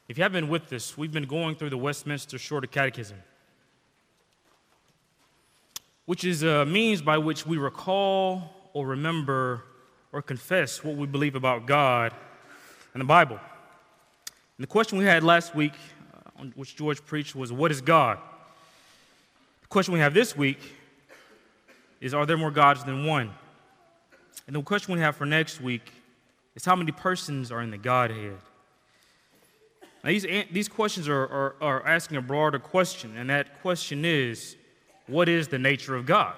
If you haven't been with us, we've been going through the Westminster Shorter Catechism, which is a means by which we recall or remember or confess what we believe about God and the Bible. And the question we had last week, on which George preached, was, what is God? The question we have this week is, are there more gods than one? And the question we have for next week is, how many persons are in the Godhead? Now, these questions are asking a broader question, and that question is, what is the nature of God?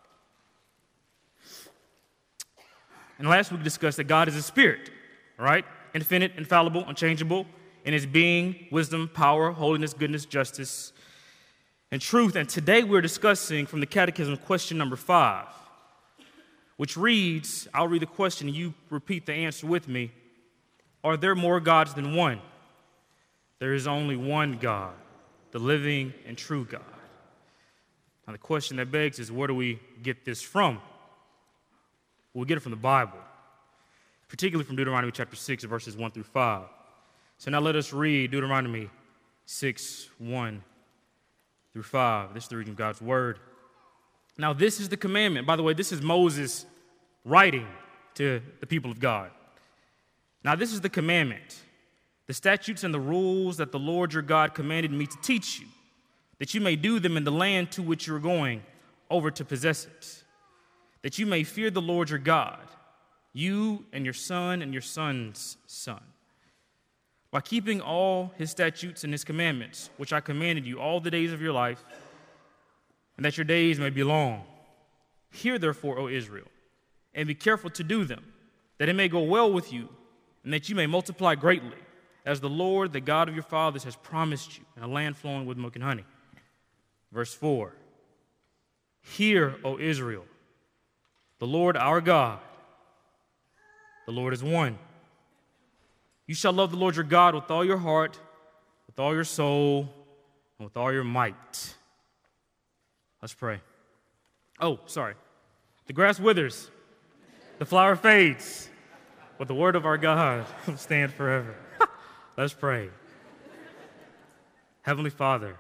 And last week we discussed that God is a spirit, right? Infinite, infallible, unchangeable in his being, wisdom, power, holiness, goodness, justice, and truth. And today we're discussing from the Catechism question number 5, which reads, I'll read the question and you repeat the answer with me. Are there more gods than one? There is only one God, the living and true God. Now the question that begs is, where do we get this from? Well, we get it from the Bible, particularly from Deuteronomy chapter 6, verses 1 through 5. So now let us read Deuteronomy 6, 1 through 5. This is the reading of God's word. Now this is the commandment. By the way, this is Moses writing to the people of God. Now this is the commandment, the statutes and the rules that the Lord your God commanded me to teach you, that you may do them in the land to which you are going over to possess it, that you may fear the Lord your God, you and your son and your son's son, by keeping all his statutes and his commandments, which I commanded you all the days of your life, and that your days may be long. Hear therefore, O Israel, and be careful to do them, that it may go well with you, and that you may multiply greatly, as the Lord, the God of your fathers, has promised you, in a land flowing with milk and honey. Verse 4, hear, O Israel, the Lord our God, the Lord is one. You shall love the Lord your God with all your heart, with all your soul, and with all your might. Let's pray. Oh, sorry. The grass withers, the flower fades, but the word of our God will stand forever. Let's pray. Heavenly Father,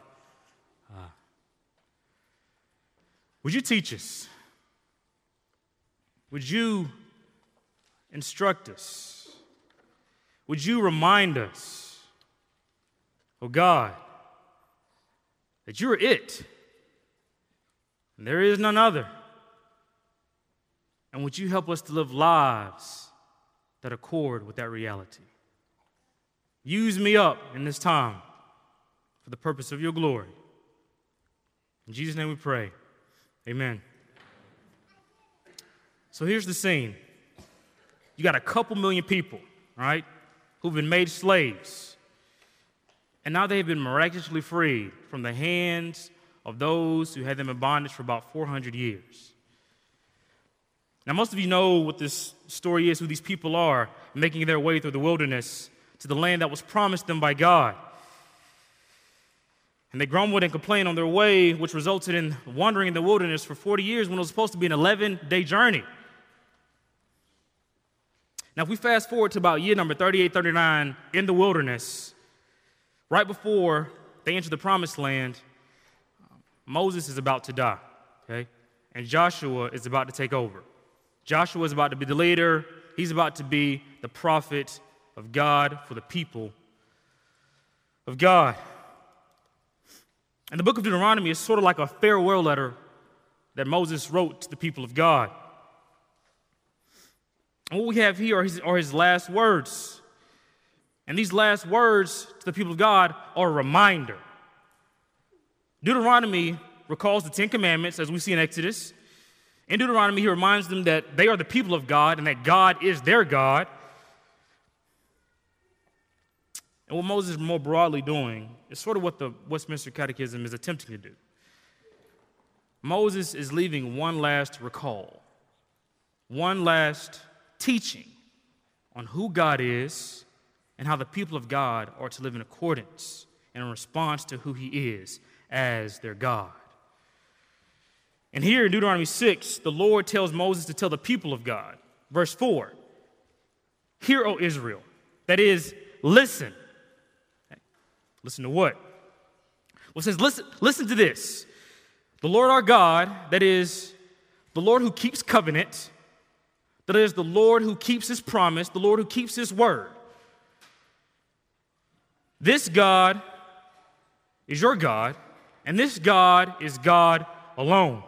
would you teach us? Would you instruct us? Would you remind us, oh God, that you are it, and there is none other? And would you help us to live lives that accord with that reality? Use me up in this time for the purpose of your glory. In Jesus' name we pray. Amen. So here's the scene. You got a couple million people, right, who've been made slaves. And now they've been miraculously freed from the hands of those who had them in bondage for about 400 years. Now, most of you know what this story is, who these people are, making their way through the wilderness to the land that was promised them by God. And they grumbled and complained on their way, which resulted in wandering in the wilderness for 40 years when it was supposed to be an 11-day journey. Now, if we fast forward to about year number 38, 39 in the wilderness, right before they enter the promised land, Moses is about to die, okay? And Joshua is about to take over. Joshua is about to be the leader. He's about to be the prophet of God for the people of God. And the book of Deuteronomy is sort of like a farewell letter that Moses wrote to the people of God. And what we have here are his last words. And these last words to the people of God are a reminder. Deuteronomy recalls the Ten Commandments, as we see in Exodus. In Deuteronomy, he reminds them that they are the people of God and that God is their God. And what Moses is more broadly doing is sort of what the Westminster Catechism is attempting to do. Moses is leaving one last recall, one last teaching on who God is and how the people of God are to live in accordance and in response to who he is as their God. And here in Deuteronomy 6, the Lord tells Moses to tell the people of God, verse 4, hear, O Israel, that is, listen. Listen to what? Well, it says, listen to this. The Lord our God, that is, the Lord who keeps covenant, that is, the Lord who keeps his promise, the Lord who keeps his word. This God is your God, and this God is God alone.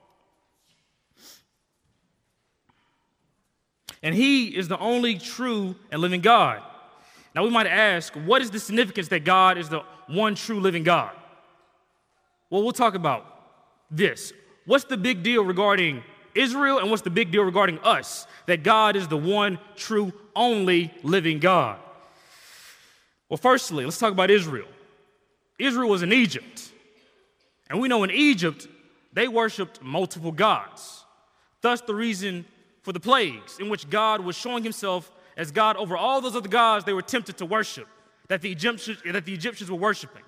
And he is the only true and living God. Now we might ask, what is the significance that God is the one true living God? Well, we'll talk about this. What's the big deal regarding Israel, and what's the big deal regarding us? That God is the one true, only living God. Well, firstly, let's talk about Israel. Israel was in Egypt. And we know in Egypt, they worshiped multiple gods. Thus, the reason for the plagues, in which God was showing himself as God over all those other gods they were tempted to worship, that the Egyptians were worshiping.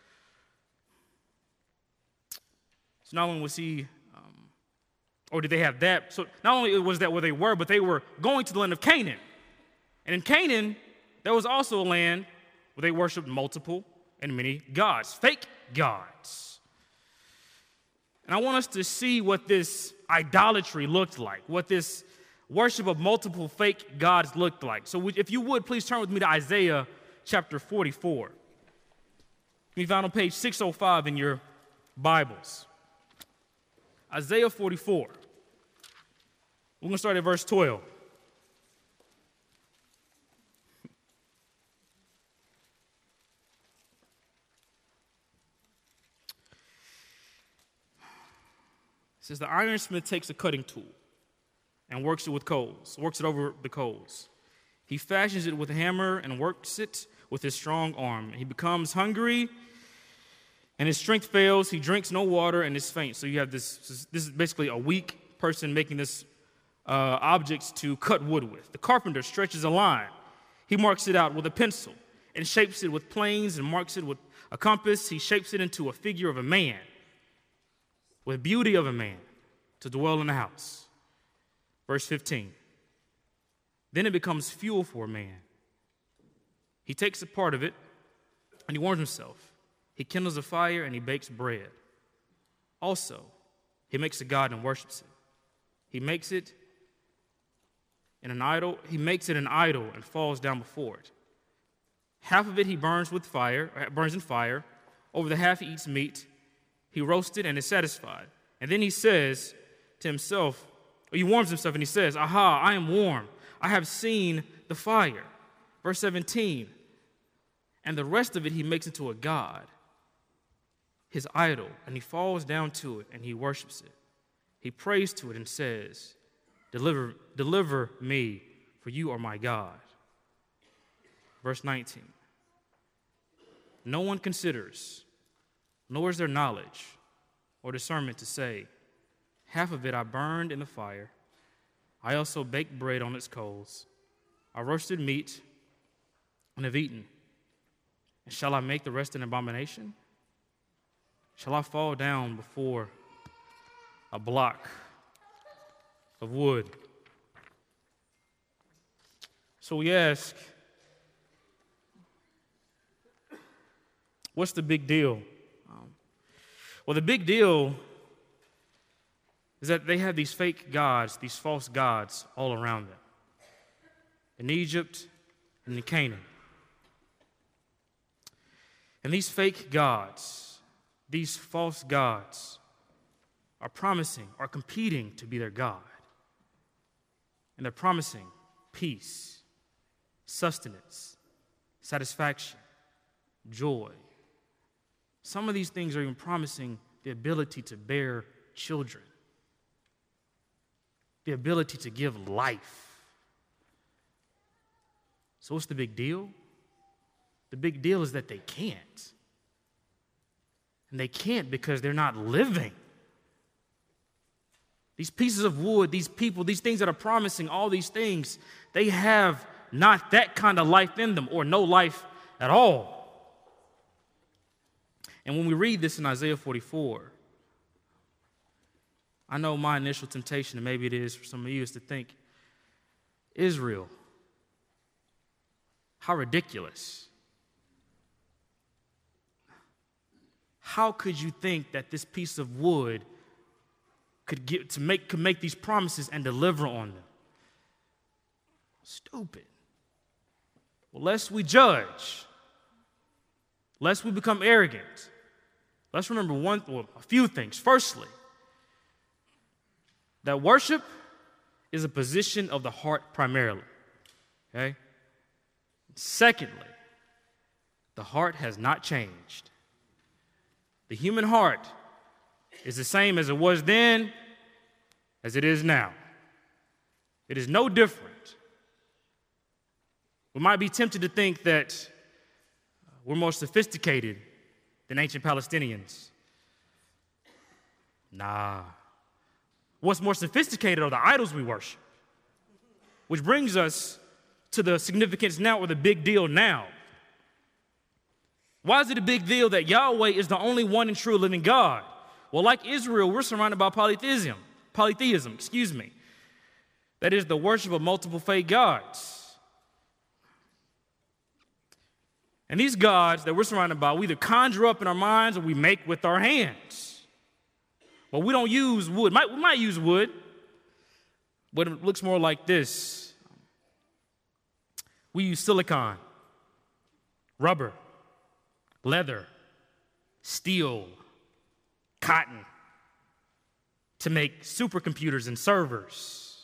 So not only was he, or did they have that, so not only was that where they were, but they were going to the land of Canaan. And in Canaan, there was also a land where they worshiped multiple and many gods, fake gods. And I want us to see what this idolatry looked like, what this worship of multiple fake gods looked like. So if you would, please turn with me to Isaiah chapter 44. It can be found on page 605 in your Bibles. Isaiah 44. We're going to start at verse 12. It says, the ironsmith takes a cutting tool and works it with coals, works it over the coals. He fashions it with a hammer and works it with his strong arm. He becomes hungry and his strength fails. He drinks no water and is faint. So you have this is basically a weak person making this objects to cut wood with. The carpenter stretches a line. He marks it out with a pencil and shapes it with planes and marks it with a compass. He shapes it into a figure of a man, with beauty of a man, to dwell in the house. Verse 15. Then it becomes fuel for a man. He takes a part of it and he warms himself. He kindles a fire and he bakes bread. Also, he makes a god and worships it. He makes it an idol and falls down before it. Half of it he burns in fire. Over the half he eats meat. He roasts it and is satisfied. And then he says to himself, or he warms himself and he says, aha, I am warm. I have seen the fire. Verse 17, and the rest of it he makes into a god, his idol, and he falls down to it and he worships it. He prays to it and says, deliver me, for you are my God. Verse 19, no one considers, nor is there knowledge or discernment to say, half of it I burned in the fire. I also baked bread on its coals. I roasted meat and have eaten. And shall I make the rest an abomination? Shall I fall down before a block of wood? So we ask, what's the big deal? Well, the big deal is that they have these fake gods, these false gods all around them, in Egypt and in Canaan. And these fake gods, these false gods, are competing to be their God. And they're promising peace, sustenance, satisfaction, joy. Some of these things are even promising the ability to bear children, the ability to give life. So what's the big deal? The big deal is that they can't. And they can't because they're not living. These pieces of wood, these people, these things that are promising all these things, they have not that kind of life in them, or no life at all. And when we read this in Isaiah 44, I know my initial temptation, and maybe it is for some of you, is to think, Israel, how ridiculous. how could you think that this piece of wood could make these promises and deliver on them? Stupid. Well, lest we judge, lest we become arrogant, let's remember a few things. Firstly, that worship is a position of the heart primarily. Okay? Secondly, the heart has not changed. The human heart is the same as it was then, as it is now. It is no different. We might be tempted to think that we're more sophisticated than ancient Palestinians. Nah. What's more sophisticated are the idols we worship. Which brings us to the significance now, or the big deal now. Why is it a big deal that Yahweh is the only one and true living God? Well, like Israel, we're surrounded by polytheism, That is the worship of multiple fake gods. And these gods that we're surrounded by, we either conjure up in our minds or we make with our hands. But we don't use wood. We might use wood, but it looks more like this. We use silicon, rubber, leather, steel, cotton to make supercomputers and servers,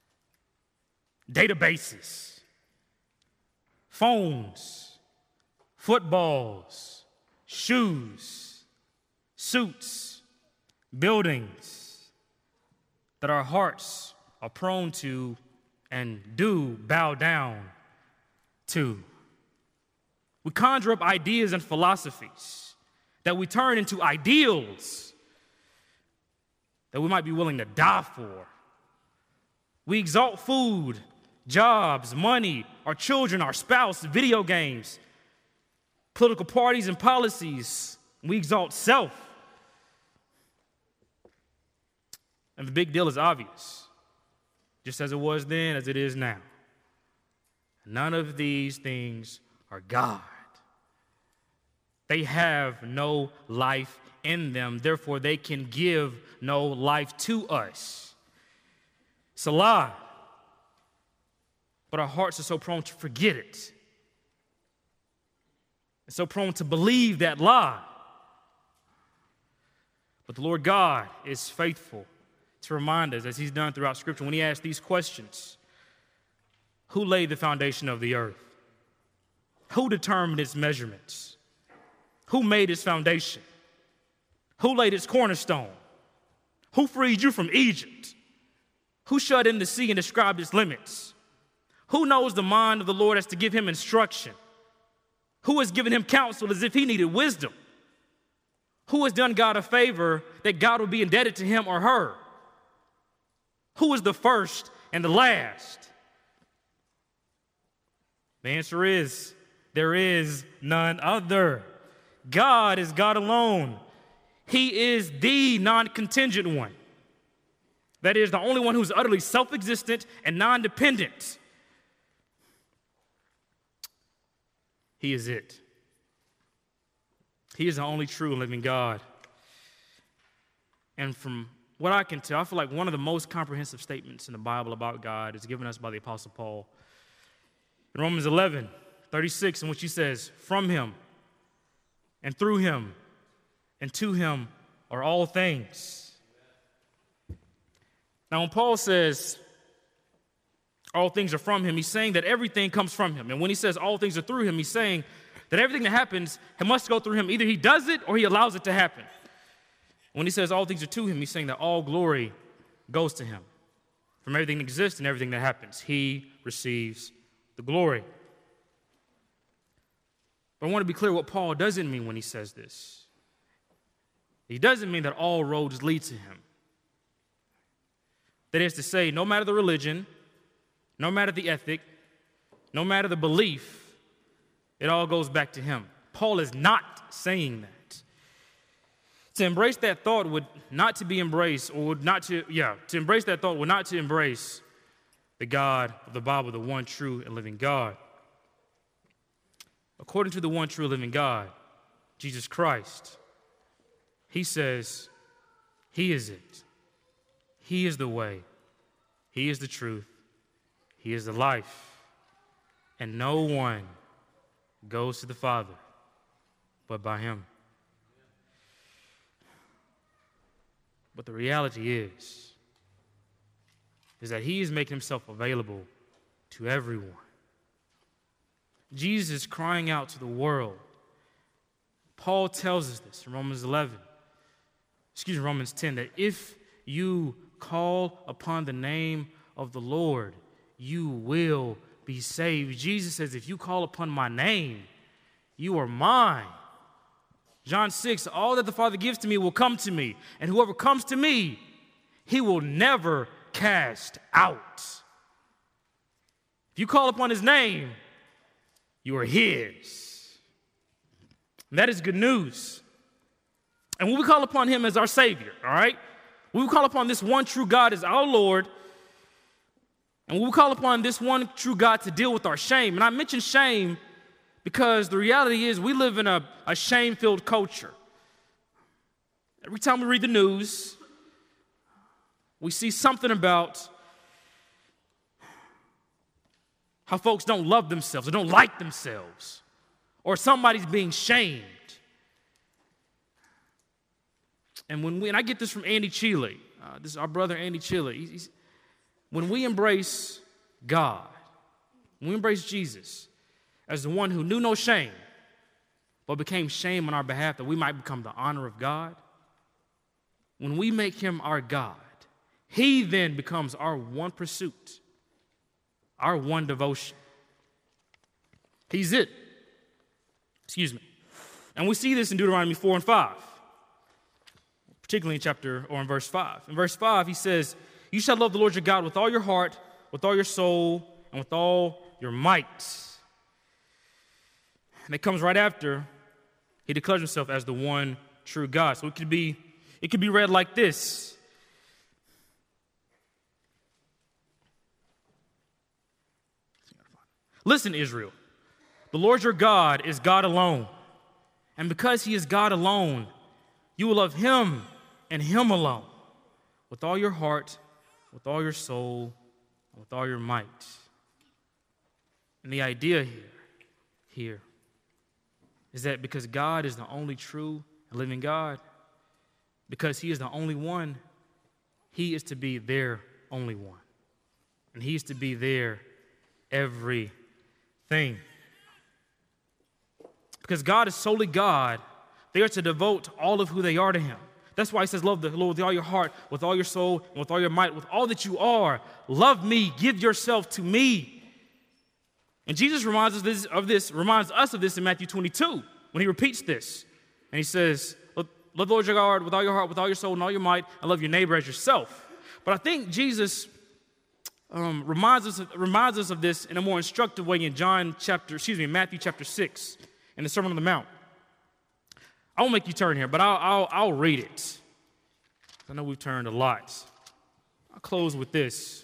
databases, phones, footballs, shoes, suits, buildings that our hearts are prone to and do bow down to. We conjure up ideas and philosophies that we turn into ideals that we might be willing to die for. We exalt food, jobs, money, our children, our spouse, video games, political parties and policies. We exalt self. And the big deal is obvious, just as it was then, as it is now. None of these things are God. They have no life in them, therefore they can give no life to us. It's a lie. But our hearts are so prone to forget it. And so prone to believe that lie. But the Lord God is faithful to remind us, as he's done throughout Scripture, when he asks these questions: who laid the foundation of the earth? Who determined its measurements? Who made its foundation? Who laid its cornerstone? Who freed you from Egypt? Who shut in the sea and described its limits? Who knows the mind of the Lord as to give him instruction? Who has given him counsel as if he needed wisdom? Who has done God a favor that God will be indebted to him or her? Who is the first and the last? The answer is, there is none other. God is God alone. He is the non-contingent one. That is, the only one who's utterly self-existent and non-dependent. He is it. He is the only true and living God. And from what I can tell, I feel like one of the most comprehensive statements in the Bible about God is given us by the Apostle Paul. In Romans 11:36, in which he says, "From him and through him and to him are all things." Now, when Paul says all things are from him, he's saying that everything comes from him. And when he says all things are through him, he's saying that everything that happens, it must go through him. Either he does it or he allows it to happen. When he says all things are to him, he's saying that all glory goes to him. From everything that exists and everything that happens, he receives the glory. But I want to be clear what Paul doesn't mean when he says this. He doesn't mean that all roads lead to him. That is to say, no matter the religion, no matter the ethic, no matter the belief, it all goes back to him. Paul is not saying that. To embrace that thought would not to be embraced, or would not to embrace that thought would not to embrace the God of the Bible, the one true and living God. According to the one true living God, Jesus Christ, He says, he is it. He is the way. He is the truth. He is the life. And no one goes to the Father but by him. But the reality is that he is making himself available to everyone. Jesus is crying out to the world. Paul tells us this in Romans 10, that if you call upon the name of the Lord, you will be saved. Jesus says, if you call upon my name, you are mine. John 6, all that the Father gives to me will come to me, and whoever comes to me, he will never cast out. If you call upon his name, you are his. And that is good news. And when we call upon him as our Savior, all right? When we call upon this one true God as our Lord, and when we call upon this one true God to deal with our shame, and I mention shame because the reality is we live in a shame-filled culture. Every time we read the news, we see something about how folks don't love themselves or don't like themselves, or somebody's being shamed. And I get this from Andy Chile. This is our brother Andy Chile. When we embrace God, when we embrace Jesus as the one who knew no shame, but became shame on our behalf that we might become the honor of God, when we make him our God, he then becomes our one pursuit, our one devotion. He's it. And we see this in Deuteronomy 4 and 5, particularly in verse 5. In verse 5, he says, you shall love the Lord your God with all your heart, with all your soul, and with all your might. And it comes right after he declares himself as the one true God. So it could be read like this. Listen, Israel, the Lord your God is God alone. And because he is God alone, you will love him and him alone, with all your heart, with all your soul, and with all your might. And the idea here is that because God is the only true and living God, because he is the only one, he is to be their only one. And he is to be their everything. Because God is solely God, they are to devote all of who they are to him. That's why he says, love the Lord with all your heart, with all your soul, and with all your might, with all that you are. Love me, give yourself to me. And Jesus reminds us of this in Matthew 22, when he repeats this. And he says, love the Lord your God with all your heart, with all your soul, and all your might, and love your neighbor as yourself. But I think Jesus reminds us of this in a more instructive way in Matthew chapter 6, in the Sermon on the Mount. I won't make you turn here, but I'll read it. I know we've turned a lot. I'll close with this.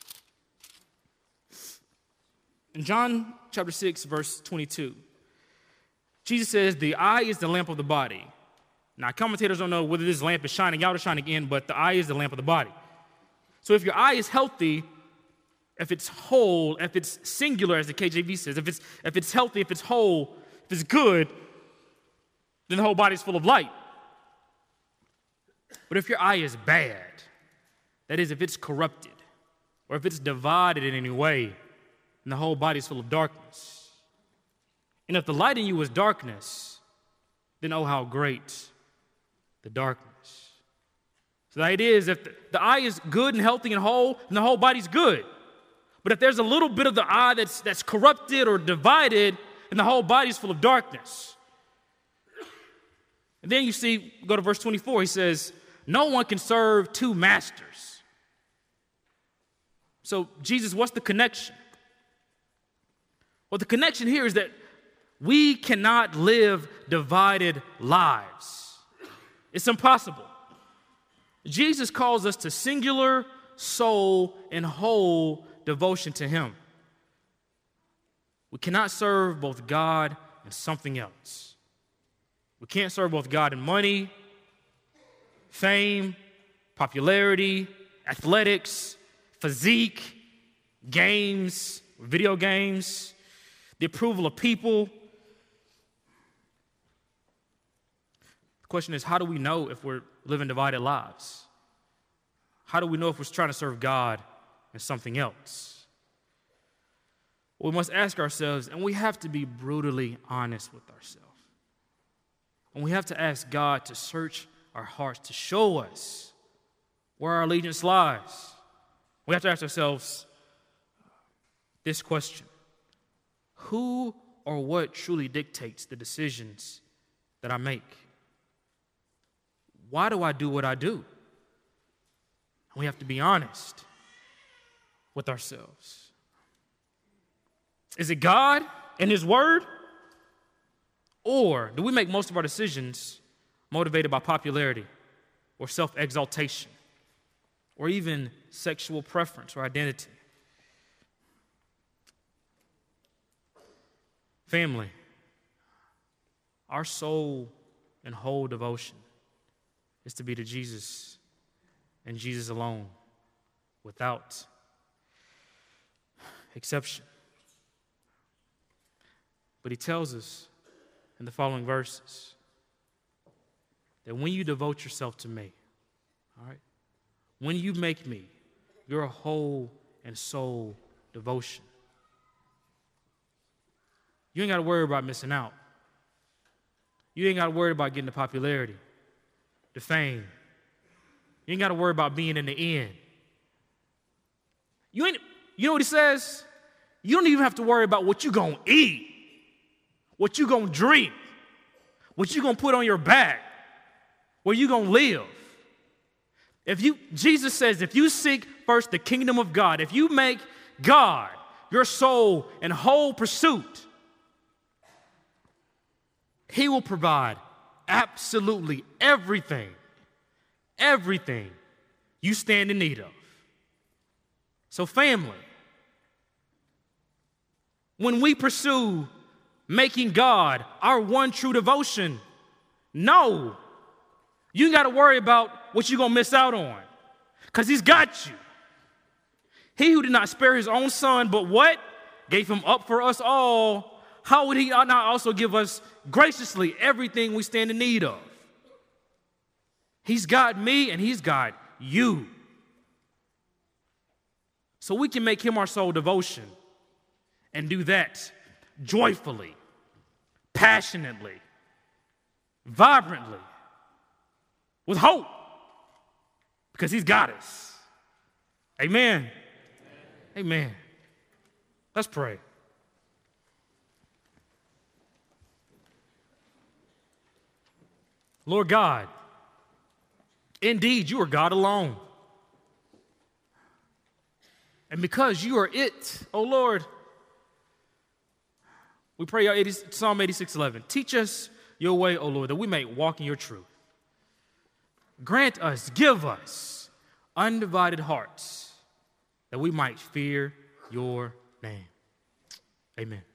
In John chapter 6, verse 22, Jesus says, the eye is the lamp of the body. Now, commentators don't know whether this lamp is shining out or shining in, but the eye is the lamp of the body. So if your eye is healthy, if it's whole, if it's singular, as the KJV says, if it's healthy, if it's whole, if it's good, then the whole body is full of light. But if your eye is bad, that is, if it's corrupted, or if it's divided in any way, then the whole body is full of darkness. And if the light in you is darkness, then oh, how great the darkness. So the idea is if the eye is good and healthy and whole, then the whole body's good. But if there's a little bit of the eye that's corrupted or divided, then the whole body's full of darkness. And then you see, go to verse 24, he says, no one can serve two masters. So, Jesus, what's the connection? Well, the connection here is that we cannot live divided lives. It's impossible. Jesus calls us to singular, soul, and whole devotion to him. We cannot serve both God and something else. We can't serve both God and money, fame, popularity, athletics, physique, games, video games, the approval of people. The question is, how do we know if we're living divided lives? How do we know if we're trying to serve God and something else? We must ask ourselves, and we have to be brutally honest with ourselves. And we have to ask God to search our hearts, to show us where our allegiance lies. We have to ask ourselves this question: who or what truly dictates the decisions that I make? Why do I do what I do? We have to be honest with ourselves. Is it God and His Word? Or do we make most of our decisions motivated by popularity or self-exaltation or even sexual preference or identity? Family, our sole and whole devotion is to be to Jesus and Jesus alone, without exception. But He tells us in the following verses that when you devote yourself to me, all right, when you make me your whole and sole devotion, you ain't got to worry about missing out. You ain't got to worry about getting the popularity, the fame. You ain't got to worry about being in the end. You know what He says? You don't even have to worry about what you're going to eat, what you're going to drink, what you're going to put on your back, where you're going to live. Jesus says, if you seek first the kingdom of God, if you make God your sole and whole pursuit, He will provide absolutely everything you stand in need of. So family, when we pursue making God our one true devotion, no, you ain't got to worry about what you're going to miss out on, because He's got you. He who did not spare His own Son, but what? Gave Him up for us all. How would He not also give us graciously everything we stand in need of? He's got me and He's got you. So we can make Him our sole devotion and do that joyfully, passionately, vibrantly, with hope, because He's got us. Amen. Amen. Let's pray. Lord God, indeed, You are God alone. And because You are it, oh Lord, we pray Psalm 86:11. Teach us Your way, O Lord, that we may walk in Your truth. Grant us, give us undivided hearts, that we might fear Your name. Amen.